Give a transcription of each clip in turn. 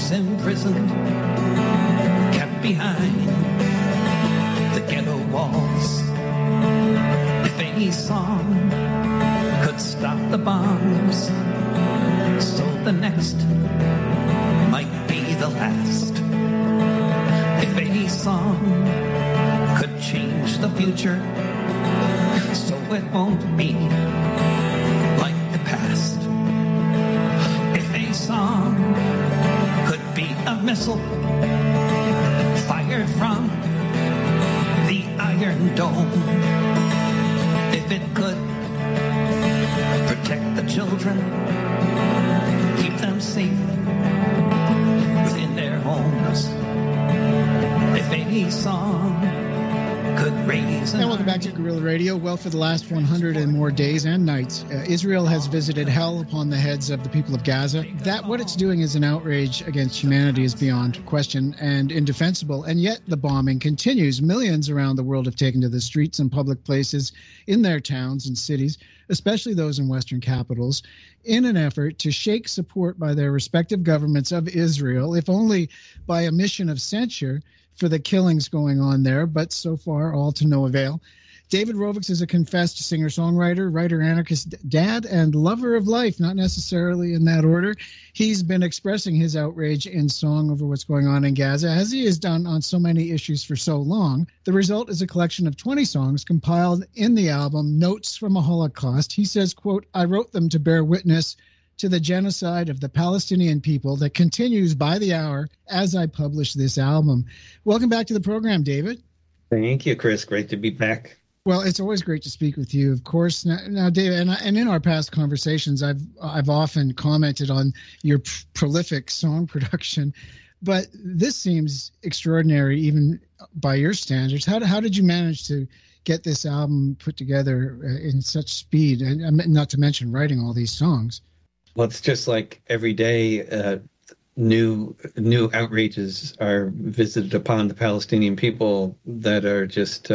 lives imprisoned, kept behind the ghetto walls. If a song could stop the bombs, so the next might be the last. If a song could change the future, so it won't be like the past. If a song could be a missile fired from the Iron Dome, if it could protect the children, keep them safe within their homes. If a song could raise... And welcome back to Guerrilla Radio. Well, for the last 100 and more days and nights, Israel has visited hell upon the heads of the people of Gaza. That what it's doing is an outrage against humanity is beyond question and indefensible. And yet the bombing continues. Millions around the world have taken to the streets and public places in their towns and cities, especially those in Western capitals, in an effort to shake support by their respective governments of Israel, if only by a mission of censure for the killings going on there, but so far all to no avail. David Rovics is a confessed singer-songwriter, writer, anarchist, dad, and lover of life, not necessarily in that order. He's been expressing his outrage in song over what's going on in Gaza, as he has done on so many issues for so long. The result is a collection of 20 songs compiled in the album Notes from a Holocaust. He says, quote, "I wrote them to bear witness to the genocide of the Palestinian people that continues by the hour as I publish this album." Welcome back to the program, David. Thank you, Chris. Great to be back. Well, it's always great to speak with you, of course. Now David, and in our past conversations, I've often commented on your prolific song production, but this seems extraordinary even by your standards. How did you manage to get this album put together in such speed, and not to mention writing all these songs? Well, it's just like every day new outrages are visited upon the Palestinian people that are just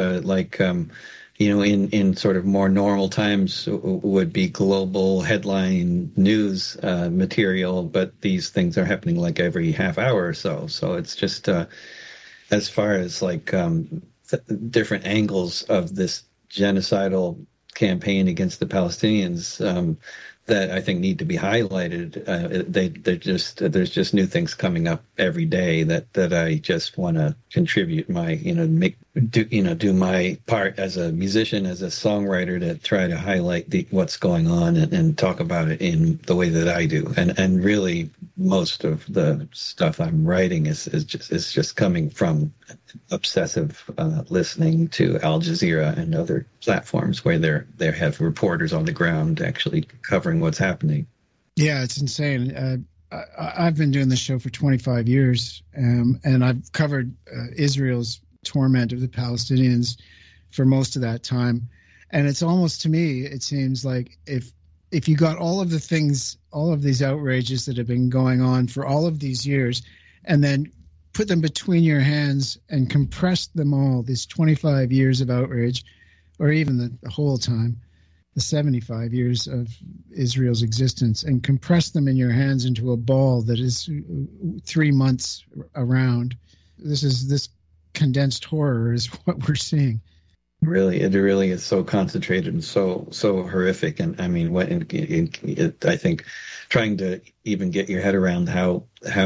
in sort of more normal times would be global headline news material, but these things are happening like every half hour or so. So it's just as far as like different angles of this genocidal campaign against the Palestinians that I think need to be highlighted. There's just new things coming up every day that I just want to contribute my, do my part as a musician, as a songwriter, to try to highlight what's going on and talk about it in the way that I do. And really, most of the stuff I'm writing is just coming from obsessive listening to Al Jazeera and other platforms where they have reporters on the ground actually covering what's happening. Yeah, it's insane. I've been doing this show for 25 years, and I've covered Israel's torment of the Palestinians for most of that time. And it's almost, to me, it seems like if you got all of the things, all of these outrages that have been going on for all of these years, and then put them between your hands and compressed them all, these 25 years of outrage, or even the whole time, the 75 years of Israel's existence, and compress them in your hands into a ball that is 3 months around. This condensed horror is what we're seeing. It really is so concentrated and so horrific. And I mean, I think trying to even get your head around how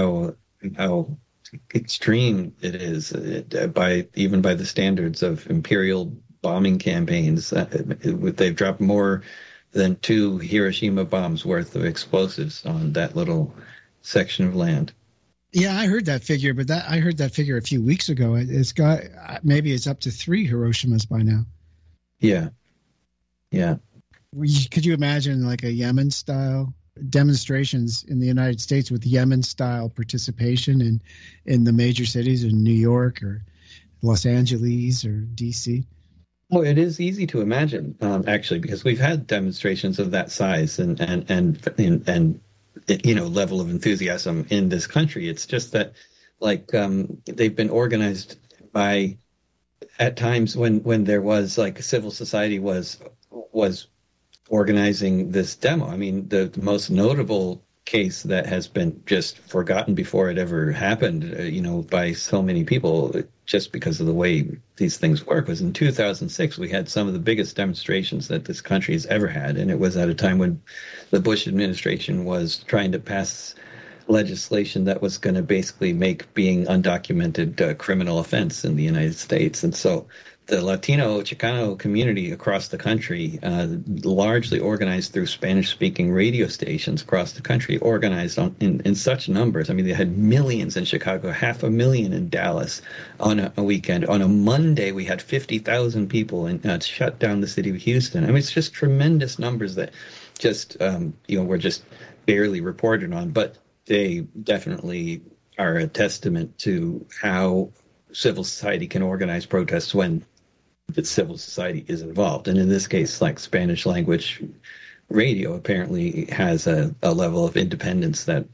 extreme it is by the standards of imperial bombing campaigns. They've dropped more than 2 Hiroshima bombs worth of explosives on that little section of land. Yeah, I heard that figure, but I heard that figure a few weeks ago. Maybe it's up to 3 Hiroshimas by now. Yeah. Could you imagine like a Yemen-style demonstrations in the United States with Yemen-style participation in the major cities in New York or Los Angeles or D.C.? Well, it is easy to imagine, actually, because we've had demonstrations of that size and level of enthusiasm in this country. It's just that, they've been organized by, at times when there was civil society was organizing this demo. I mean, the most notable case that has been just forgotten before it ever happened, by so many people, just because of the way these things work. Was in 2006, we had some of the biggest demonstrations that this country has ever had. And it was at a time when the Bush administration was trying to pass legislation that was going to basically make being undocumented a criminal offense in the United States. And so the Latino Chicano community across the country, largely organized through Spanish-speaking radio stations across the country, organized in such numbers. I mean, they had millions in Chicago, 500,000 in Dallas on a weekend. On a Monday, we had 50,000 people and shut down the city of Houston. I mean, it's just tremendous numbers that just, were just barely reported on. But they definitely are a testament to how civil society can organize protests when the civil society is involved. And in this case, like Spanish language radio apparently has a level of independence that,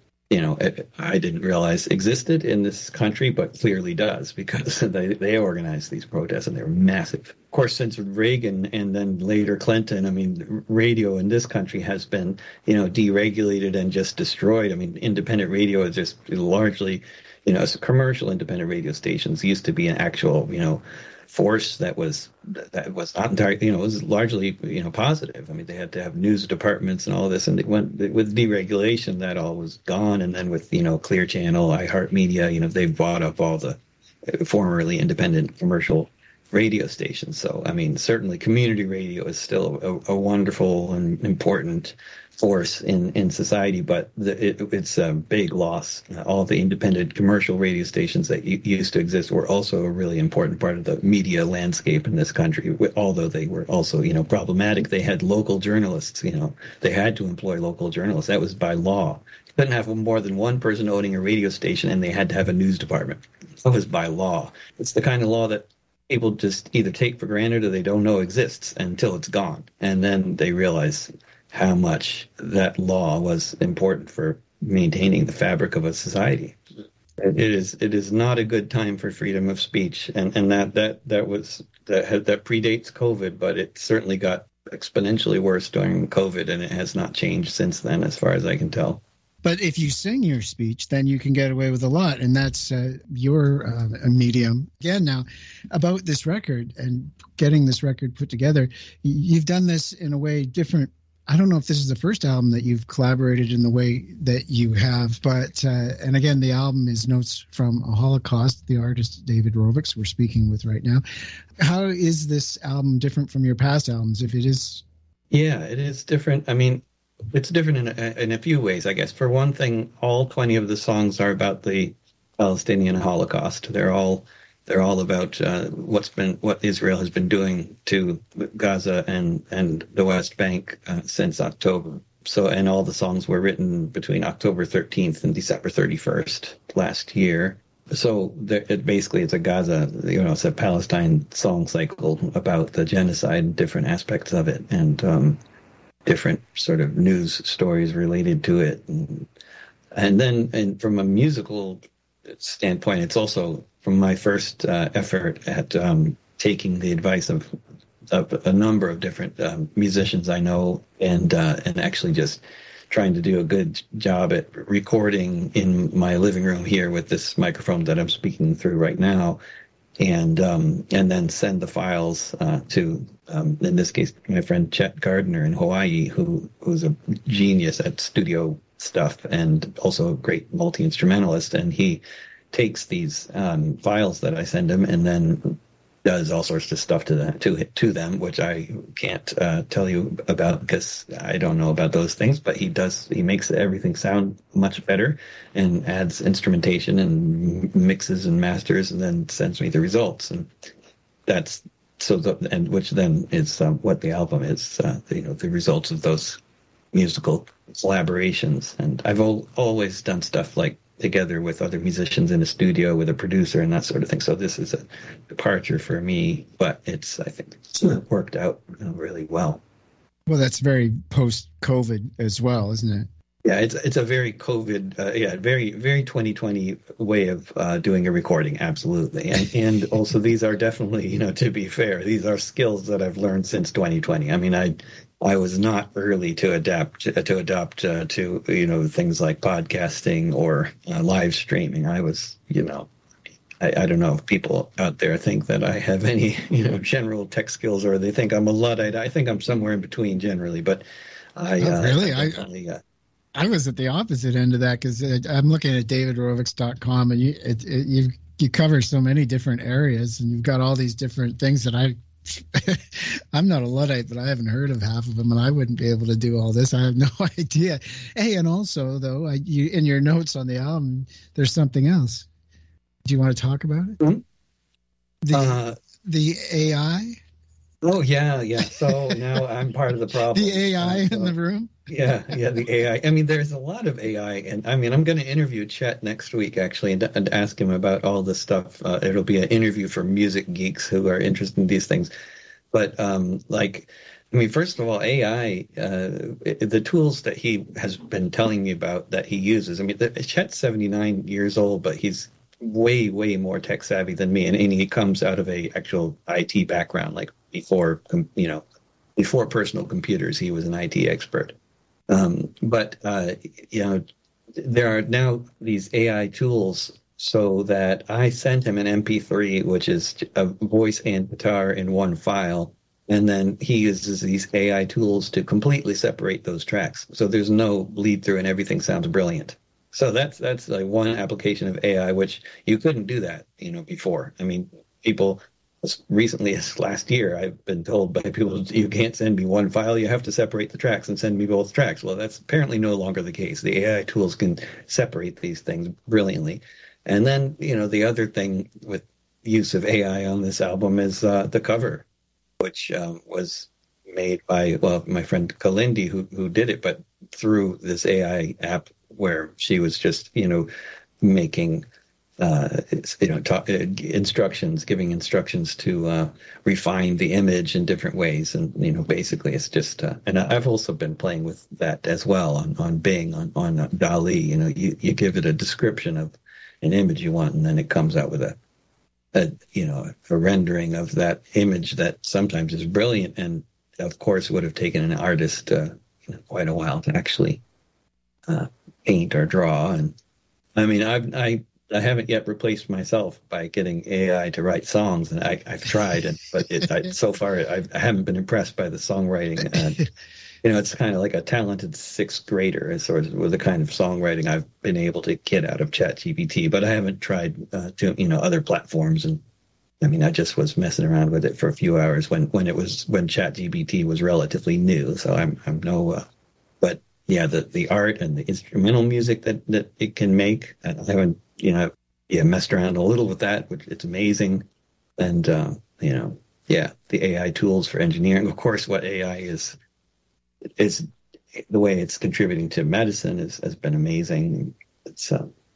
I didn't realize existed in this country, but clearly does, because they organize these protests and they're massive. Of course, since Reagan and then later Clinton, I mean, radio in this country has been, deregulated and just destroyed. I mean, independent radio is just largely, commercial independent radio stations used to be an actual, force that was not entirely, it was largely, positive. I mean, they had to have news departments and all of this, and with deregulation, that all was gone. And then with, Clear Channel, iHeartMedia, they've bought up all the formerly independent commercial radio stations. So, I mean, certainly community radio is still a wonderful and important force in society, but it's a big loss. All the independent commercial radio stations that used to exist were also a really important part of the media landscape in this country, although they were also, problematic. They had local journalists, they had to employ local journalists. That was by law. You couldn't have more than one person owning a radio station, and they had to have a news department. That was by law. It's the kind of law that people just either take for granted or they don't know exists until it's gone. And then they realize how much that law was important for maintaining the fabric of a society. It is not a good time for freedom of speech, and that predates COVID, but it certainly got exponentially worse during COVID, and it has not changed since then, as far as I can tell. But if you sing your speech, then you can get away with a lot, and that's your medium. Again, now, about this record and getting this record put together, you've done this in a way different. I don't know if this is the first album that you've collaborated in the way that you have, but, and again, the album is Notes from a Holocaust, the artist David Rovics we're speaking with right now. How is this album different from your past albums, if it is? Yeah, it is different. I mean, it's different in a few ways, I guess. For one thing, all 20 of the songs are about the Palestinian Holocaust. They're all about what Israel has been doing to Gaza and the West Bank since October. So, and all the songs were written between October 13th and December 31st last year. So it's a Gaza, it's a Palestine song cycle about the genocide and different aspects of it, and different sort of news stories related to it. And then from a musical standpoint, it's also from my first effort at taking the advice of a number of different musicians I know, and actually just trying to do a good job at recording in my living room here with this microphone that I'm speaking through right now, and then send the files to, in this case, my friend Chet Gardner in Hawaii, who's a genius at studio stuff and also a great multi-instrumentalist, and he takes these files that I send him and then does all sorts of stuff to them, which I can't tell you about because I don't know about those things. But he makes everything sound much better and adds instrumentation and mixes and masters, and then sends me the results. And that's which then is what the album is. The results of those musical collaborations. And I've always done stuff like together with other musicians in a studio with a producer and that sort of thing. So this is a departure for me, but I think it's worked out really well. Well, that's very post-COVID as well, isn't it? Yeah, it's a very COVID, very, very 2020 way of doing a recording, absolutely. And also these are definitely, to be fair, these are skills that I've learned since 2020. I mean, I was not early to adopt to things like podcasting or live streaming. I was, I don't know if people out there think that I have any, general tech skills, or they think I'm a Luddite. I think I'm somewhere in between generally, but really? I was at the opposite end of that, because I'm looking at davidrovics.com, and you cover so many different areas, and you've got all these different things that I'm not a Luddite, but I haven't heard of half of them, and I wouldn't be able to do all this. I have no idea. Hey, and also, though, in your notes on the album, there's something else. Do you want to talk about it? Mm-hmm. The AI? Oh, yeah. So now I'm part of the problem. The AI in the room? Yeah, the AI. I mean, there's a lot of AI. And I mean, I'm going to interview Chet next week, actually, and ask him about all this stuff. It'll be an interview for music geeks who are interested in these things. But first of all, AI, the tools that he has been telling me about that he uses. I mean, Chet's 79 years old, but he's way, way more tech savvy than me. And he comes out of a actual IT background, like before personal computers, he was an IT expert. But there are now these AI tools, so that I sent him an MP3, which is a voice and guitar in one file. And then he uses these AI tools to completely separate those tracks. So there's no bleed through and everything sounds brilliant. So that's like one application of AI, which you couldn't do that, before. I mean, people, as recently as last year, I've been told by people, you can't send me one file, you have to separate the tracks and send me both tracks. Well, that's apparently no longer the case. The AI tools can separate these things brilliantly. And then, the other thing with use of AI on this album is the cover, which was made by, my friend Kalindi, who did it, but through this AI app where she was just, making instructions, giving instructions to refine the image in different ways. And, basically it's just, and I've also been playing with that as well on Bing, on DALL-E. You give it a description of an image you want, and then it comes out with a rendering of that image that sometimes is brilliant. And of course would have taken an artist quite a while to actually paint or draw. And I mean, I haven't yet replaced myself by getting AI to write songs, and I've tried, but so far I haven't been impressed by the songwriting. And it's kind of like a talented sixth grader, sort of, with the kind of songwriting I've been able to get out of ChatGPT. But I haven't tried other platforms. And I mean, I just was messing around with it for a few hours when ChatGPT was relatively new. So I'm no, but yeah, the art and the instrumental music that it can make, I haven't messed around a little with that, which it's amazing. And the AI tools for engineering, of course, what AI is the way it's contributing to medicine has been amazing. It's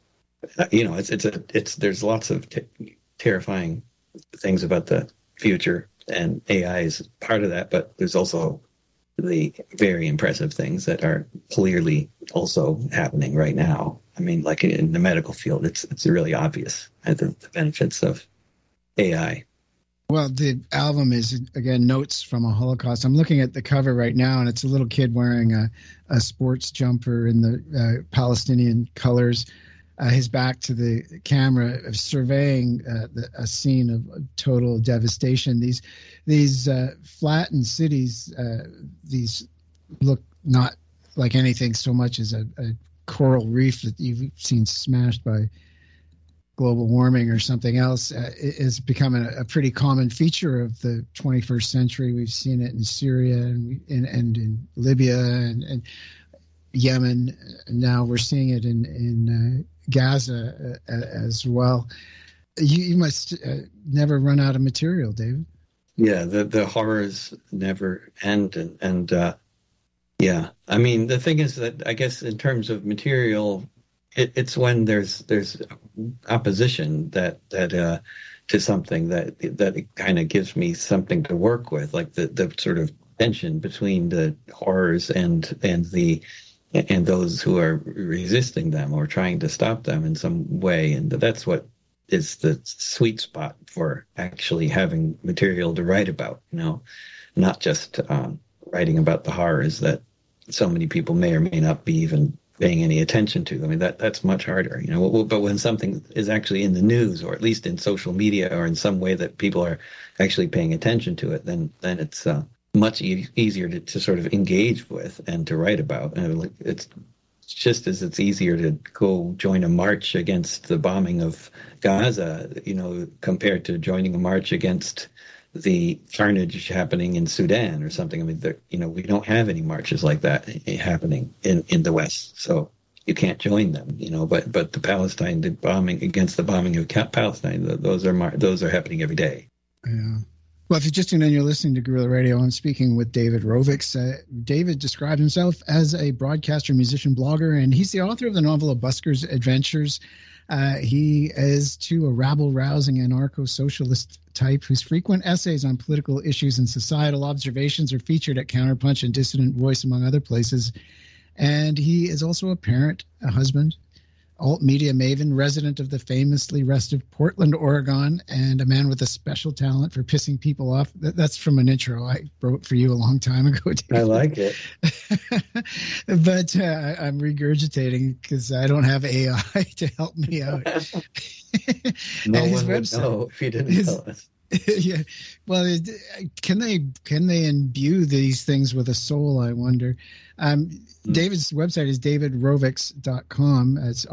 there's lots of terrifying things about the future, and AI is part of that, but there's also the very impressive things that are clearly also happening right now. I mean, like in the medical field, it's really obvious the benefits of AI. Well, the album is, again, Notes from a Holocaust. I'm looking at the cover right now, and it's a little kid wearing a sports jumper in the Palestinian colors, his back to the camera, surveying a scene of total devastation. These flattened cities, these look not like anything so much as a coral reef that you've seen smashed by global warming or something else. Is becoming a pretty common feature of the 21st century. We've seen it in Syria and in Libya and Yemen. Now we're seeing it in Gaza as well. You must never run out of material, David. Yeah, the horrors never end, and yeah. I mean, the thing is that I guess in terms of material, it's when there's opposition that to something that it kind of gives me something to work with, like the sort of tension between the horrors and those who are resisting them or trying to stop them in some way. And that's what is the sweet spot for actually having material to write about, not just writing about the horrors that so many people may or may not be even paying any attention to. I mean, that's much harder, but when something is actually in the news, or at least in social media, or in some way that people are actually paying attention to it, then it's much easier to sort of engage with and to write about. And it's just as it's easier to go join a march against the bombing of Gaza, compared to joining a march against the carnage happening in Sudan or something. I mean, we don't have any marches like that happening in the West, so you can't join them. But the bombing of Palestine, those are happening every day. Yeah. Well, if you're just tuning in, you're listening to Guerrilla Radio. I'm speaking with David Rovics. David described himself as a broadcaster, musician, blogger, and he's the author of the novel A Busker's Adventures. He is, too, a rabble-rousing anarcho-socialist type whose frequent essays on political issues and societal observations are featured at Counterpunch and Dissident Voice, among other places. And he is also a parent, a husband, alt media maven, resident of the famously restive Portland, Oregon, and a man with a special talent for pissing people off. That's from an intro I wrote for you a long time ago, David. I like it. But I'm regurgitating because I don't have AI to help me out. No one would know if you didn't tell us. Yeah. Well, can they imbue these things with a soul, I wonder? David's website is davidrovics.com. It's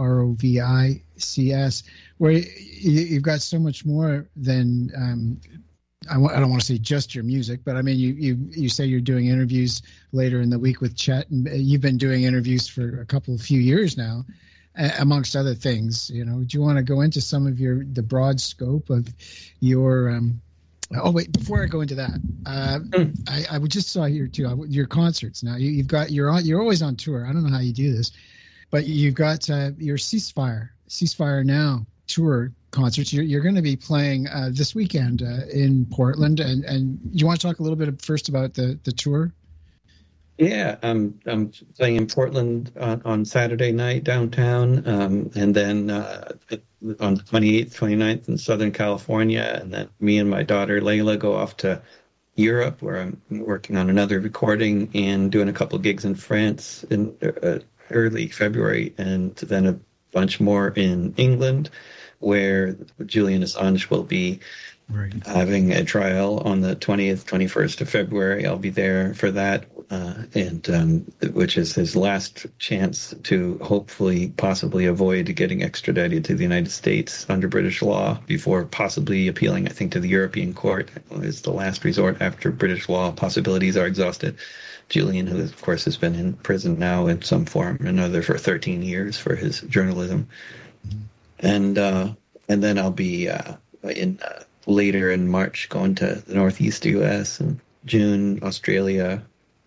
ROVICS, where you've got so much more than I don't want to say just your music, but I mean, you say you're doing interviews later in the week with Chet, and you've been doing interviews for a few years now, amongst other things. Do you want to go into some of the broad scope of your oh wait, before I go into that, I just saw here too your concerts. Now you're always on tour. I don't know how you do this, but you've got your Ceasefire Now tour concerts. You're going to be playing this weekend in Portland, and you want to talk a little bit first about the tour? Yeah, I'm playing in Portland on Saturday night downtown, and then on the 28th, 29th in Southern California, and then me and my daughter Layla go off to Europe, where I'm working on another recording and doing a couple gigs in France in early February, and then a bunch more in England, where Julian Assange will be having a trial on the 20th, 21st of February. I'll be there for that, and which is his last chance to hopefully, possibly avoid getting extradited to the United States under British law before possibly appealing, I think, to the European Court. It's the last resort after British law possibilities are exhausted. Julian, who of course has been in prison now in some form or another for 13 years for his journalism. And then I'll be later in March going to the Northeast U.S. and June Australia,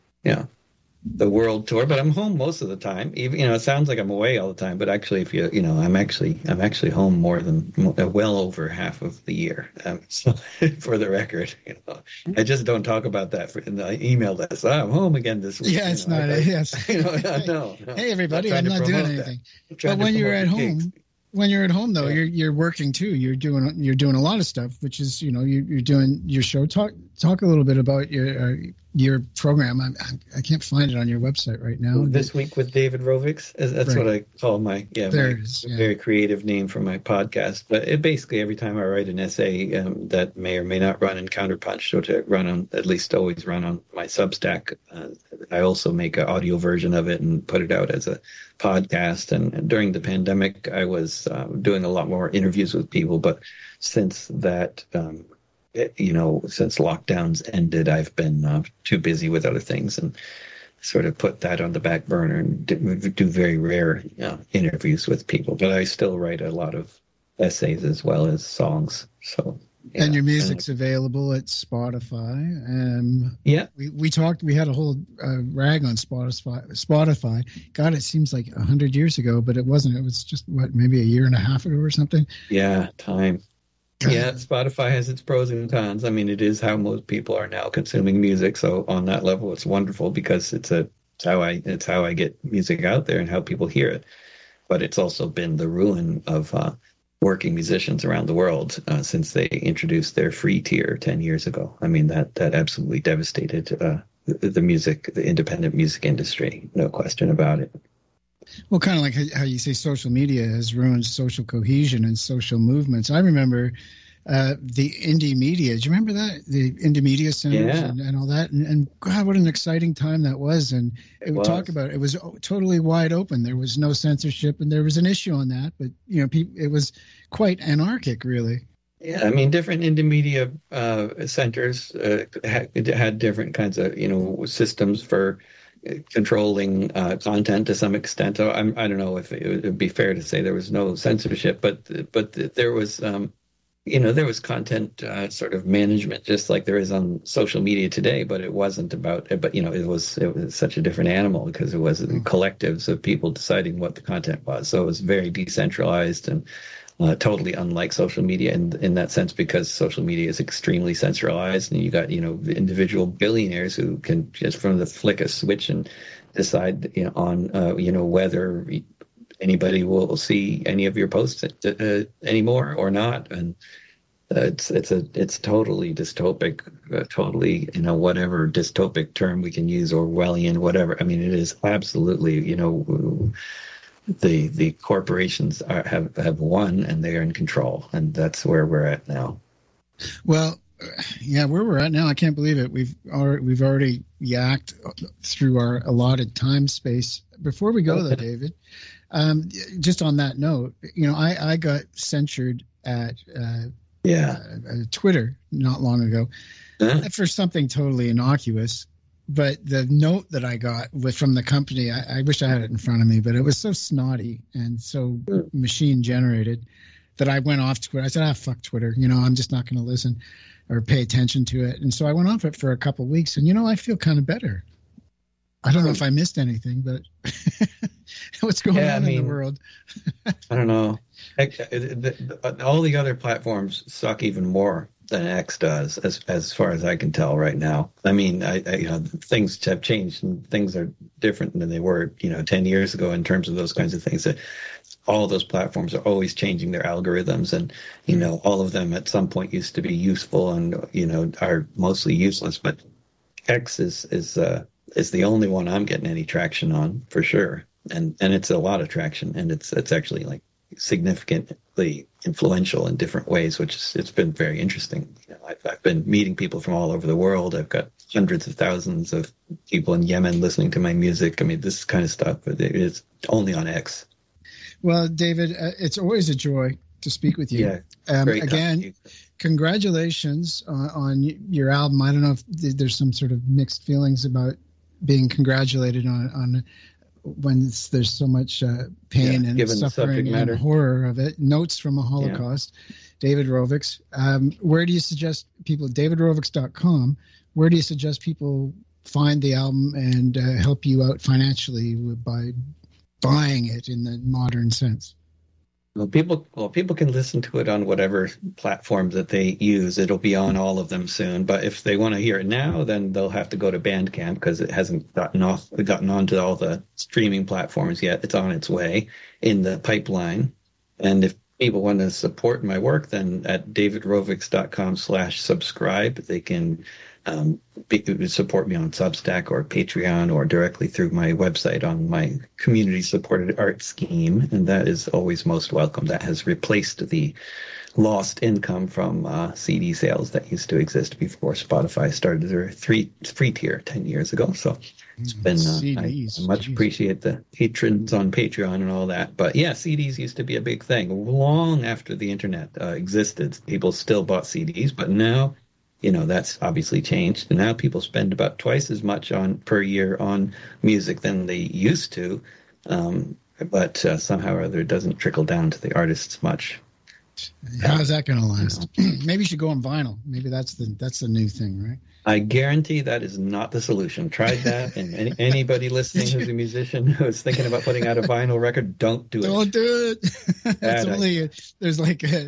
the world tour. But I'm home most of the time. Even it sounds like I'm away all the time, but actually, if I'm actually home more than well over half of the year. So for the record, I just don't talk about that in the email list. I'm home again this week. Yeah, it's not. Yes. No. Hey, everybody, I'm not doing anything. But when you're at home. When you're at home, though, you're working too. You're doing a lot of stuff, which is you're doing your show. Talk a little bit about your program. I can't find it on your website right now. This Week with David Rovics. That's right. What I call my very creative name for my podcast. But it basically, every time I write an essay that may or may not run in Counterpunch, so to run on, at least always run on my Substack, I also make an audio version of it and put it out as a podcast. And during the pandemic, I was doing a lot more interviews with people. But since that, since lockdowns ended, I've been too busy with other things and sort of put that on the back burner and do very rare interviews with people. But I still write a lot of essays as well as songs. So. Yeah. And your music's available at Spotify. We had a whole rag on Spotify. God, it seems like 100 years ago, but it wasn't. It was just, maybe a year and a half ago or something? Yeah, time. Yeah, Spotify has its pros and cons. I mean, it is how most people are now consuming music. So on that level, it's wonderful because it's how I get music out there and how people hear it. But it's also been the ruin of working musicians around the world since they introduced their free tier 10 years ago. I mean, that absolutely devastated the independent music industry. No question about it. Well, kind of like how you say social media has ruined social cohesion and social movements. I remember the indie media. Do you remember that? The indie media centers and all that? And God, what an exciting time that was. And it would talk about it. It was totally wide open. There was no censorship, and there was an issue on that. But, it was quite anarchic, really. Yeah, I mean, different indie media centers had different kinds of, systems for controlling content to some extent. So I don't know if it would be fair to say there was no censorship, but there was, there was content sort of management, just like there is on social media today. But it wasn't about, but it was such a different animal because it was collectives of people deciding what the content was. So it was very decentralized and totally unlike social media in that sense, because social media is extremely centralized, and you got the individual billionaires who can just from the flick a switch and decide on whether anybody will see any of your posts anymore or not, and it's totally dystopic, totally whatever dystopic term we can use, Orwellian, whatever. I mean, it is absolutely the corporations have won, and they are in control, and that's where we're at now. Well, yeah, where we're at now, I can't believe it. We've already yacked through our allotted time space. Before we go, though, David, just on that note, I got censured at Twitter not long ago for something totally innocuous. But the note that I got was from the company. I wish I had it in front of me, but it was so snotty and so machine generated that I went off Twitter. I said, fuck Twitter. I'm just not going to listen or pay attention to it. And so I went off it for a couple of weeks, and I feel kind of better. I don't know if I missed anything, but what's going on in the world? I don't know. All the other platforms suck even more than X does, as far as I can tell right now. I mean, things have changed, and things are different than they were, 10 years ago in terms of those kinds of things. That all of those platforms are always changing their algorithms, and all of them at some point used to be useful and are mostly useless. But X is the only one I'm getting any traction on, for sure, and it's a lot of traction, and it's actually like significantly influential in different ways, it's been very interesting. I've been meeting people from all over the world. I've got hundreds of thousands of people in Yemen listening to my music. I mean, this kind of stuff, but it's only on X. Well, David, it's always a joy to speak with you. Yeah, again, congratulations on your album. I don't know if there's some sort of mixed feelings about being congratulated on when there's so much pain and suffering and horror of it. Notes from a Holocaust. David Rovics. Where do you suggest people, davidrovics.com, where do you suggest people find the album and help you out financially by buying it in the modern sense? Well, people can listen to it on whatever platform that they use. It'll be on all of them soon. But if they want to hear it now, then they'll have to go to Bandcamp, because it hasn't gotten onto all the streaming platforms yet. It's on its way in the pipeline. And if people want to support my work, then at davidrovics.com/subscribe, they can support me on Substack or Patreon, or directly through my website on my community-supported art scheme, and that is always most welcome. That has replaced the lost income from CD sales that used to exist before Spotify started their free tier 10 years ago. So it's been I much appreciate the patrons on Patreon and all that. But yeah, CDs used to be a big thing long after the internet existed. People still bought CDs, but now that's obviously changed. And now people spend about twice as much per year on music than they used to. But somehow or other, it doesn't trickle down to the artists much. How's that going to last? Maybe you should go on vinyl. Maybe that's the new thing, right? I guarantee that is not the solution. Tried that, and anybody listening who's a musician who's thinking about putting out a vinyl record, don't do it. Don't do it. That's there's like a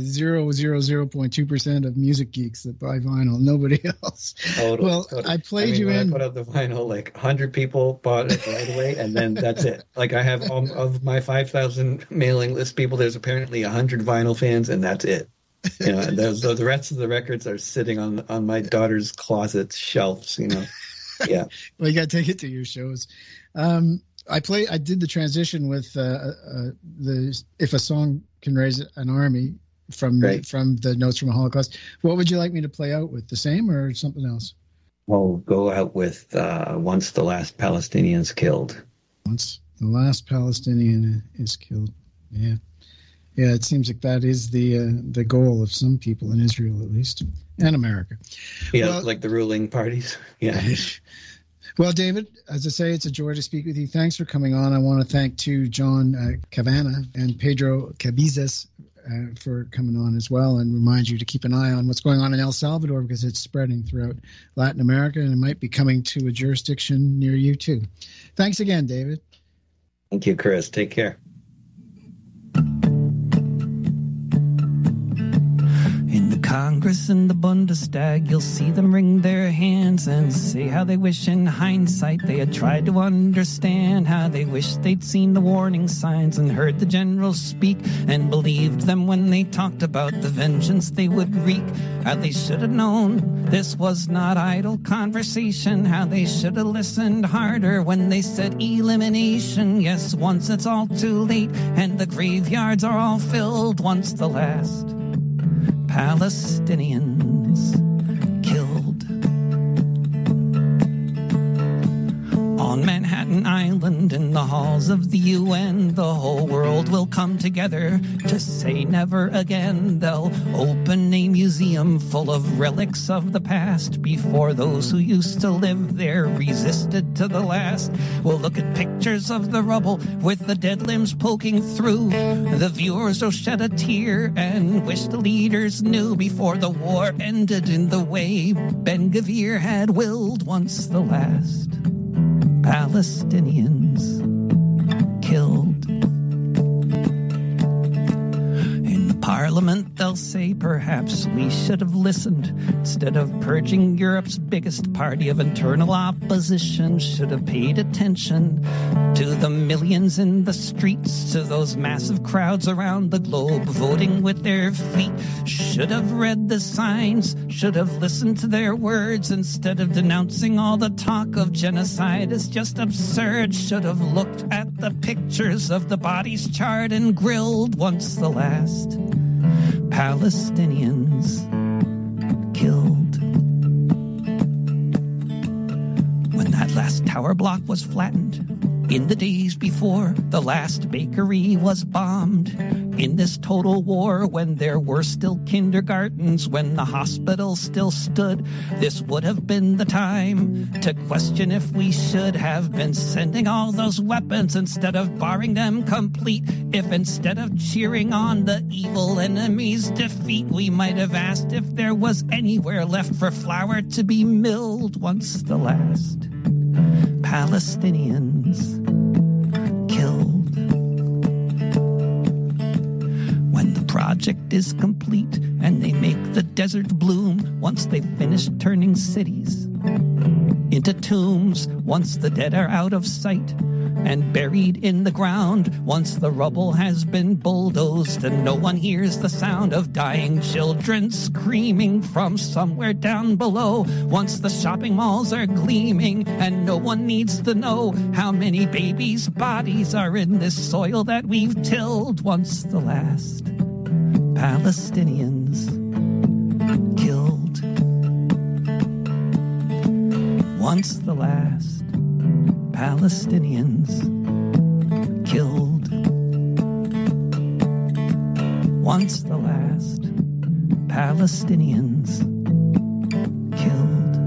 0.2% of music geeks that buy vinyl. Nobody else. Totally. I played you in. I put out the vinyl, like 100 people bought it right away, and then that's it. Like I have of my 5,000 mailing list people, there's apparently 100 vinyl fans, and that's it. And the rest of the records are sitting on my daughter's closet shelves. Yeah. Well, you got to take it to your shows. I did the transition with the If a Song Can Raise an Army from the Notes from a Holocaust. What would you like me to play out with? The same or something else? Well, go out with Once the Last Palestinian's Killed. Once the last Palestinian is killed. Yeah. Yeah, it seems like that is the goal of some people in Israel, at least, and America. Yeah, well, like the ruling parties. Yeah. Well, David, as I say, it's a joy to speak with you. Thanks for coming on. I want to thank, too, John Cavana and Pedro Cabezas for coming on as well, and remind you to keep an eye on what's going on in El Salvador, because it's spreading throughout Latin America, and it might be coming to a jurisdiction near you, too. Thanks again, David. Thank you, Chris. Take care. Congress and the Bundestag, you'll see them wring their hands and say how they wish in hindsight they had tried to understand, how they wish they'd seen the warning signs and heard the generals speak and believed them when they talked about the vengeance they would wreak, how they should have known this was not idle conversation, how they should have listened harder when they said elimination. Yes, once it's all too late and the graveyards are all filled, once the last Palestinians killed. On Manhattan Island, in the halls of the UN, the whole world will come together to say never again. They'll open a museum full of relics of the past before those who used to live there resisted to the last. We'll look at pictures of the rubble with the dead limbs poking through. The viewers will shed a tear and wish the leaders knew before the war ended in the way Ben-Gvir had willed. Once the last Palestinians killed. In the parliament, they'll say perhaps we should have listened. Instead of purging Europe's biggest party of internal opposition, should have paid attention to the millions in the streets, to those massive crowds around the globe voting with their feet. Should have read the signs, should have listened to their words, instead of denouncing all the talk of genocide as just absurd. Should have looked at the pictures of the bodies charred and grilled. Once the last Palestinians killed. When that last tower block was flattened, in the days before the last bakery was bombed, in this total war when there were still kindergartens, when the hospital still stood, this would have been the time to question if we should have been sending all those weapons instead of barring them complete. If instead of cheering on the evil enemy's defeat, we might have asked if there was anywhere left for flour to be milled. Once the last Palestinians killed. When the project is complete and they make the desert bloom, once they've finished turning cities into tombs, once the dead are out of sight and buried in the ground, once the rubble has been bulldozed and no one hears the sound of dying children screaming from somewhere down below, once the shopping malls are gleaming and no one needs to know how many babies' bodies are in this soil that we've tilled. Once the last Palestinians killed. Once the last Palestinians killed. Once the last Palestinians killed.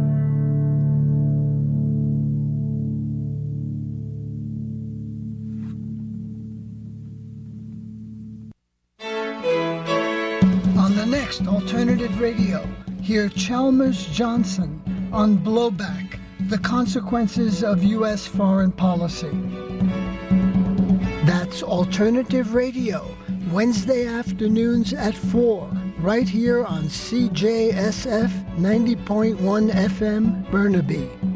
On the next Alternative Radio, hear Chalmers Johnson on Blowback, the consequences of U.S. foreign policy. That's Alternative Radio, Wednesday afternoons at 4, right here on CJSF 90.1 FM, Burnaby.